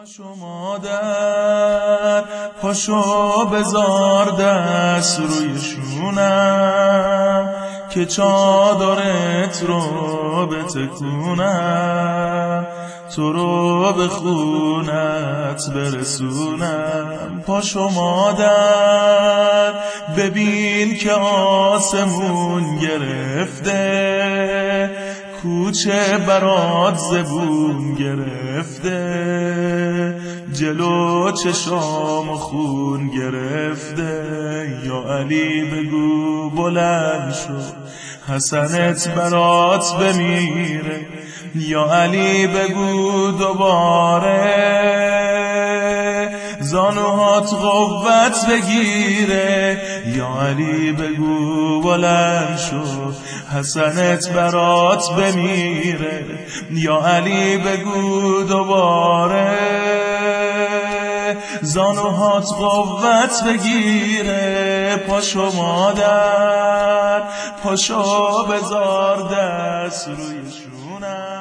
پاشو مادر، پاشو بذار دست روی شونم که چادرت رو بتکونم، تو رو به خونت برسونم. پاشو مادر، ببین که آسمون گرفته، کوچه برات زبون گرفته، جلو چشام خون گرفته. یا علی بگو بلند شو، حسنت برات بمیره. یا علی بگو دوباره، زانوهات قوت بگیره. یا علی بگو بلند شو، حسنت برات بمیره. یا علی بگو دوباره، زانوهات قوت بگیره. پاشو مادر، پاشو بذار دست روی شونم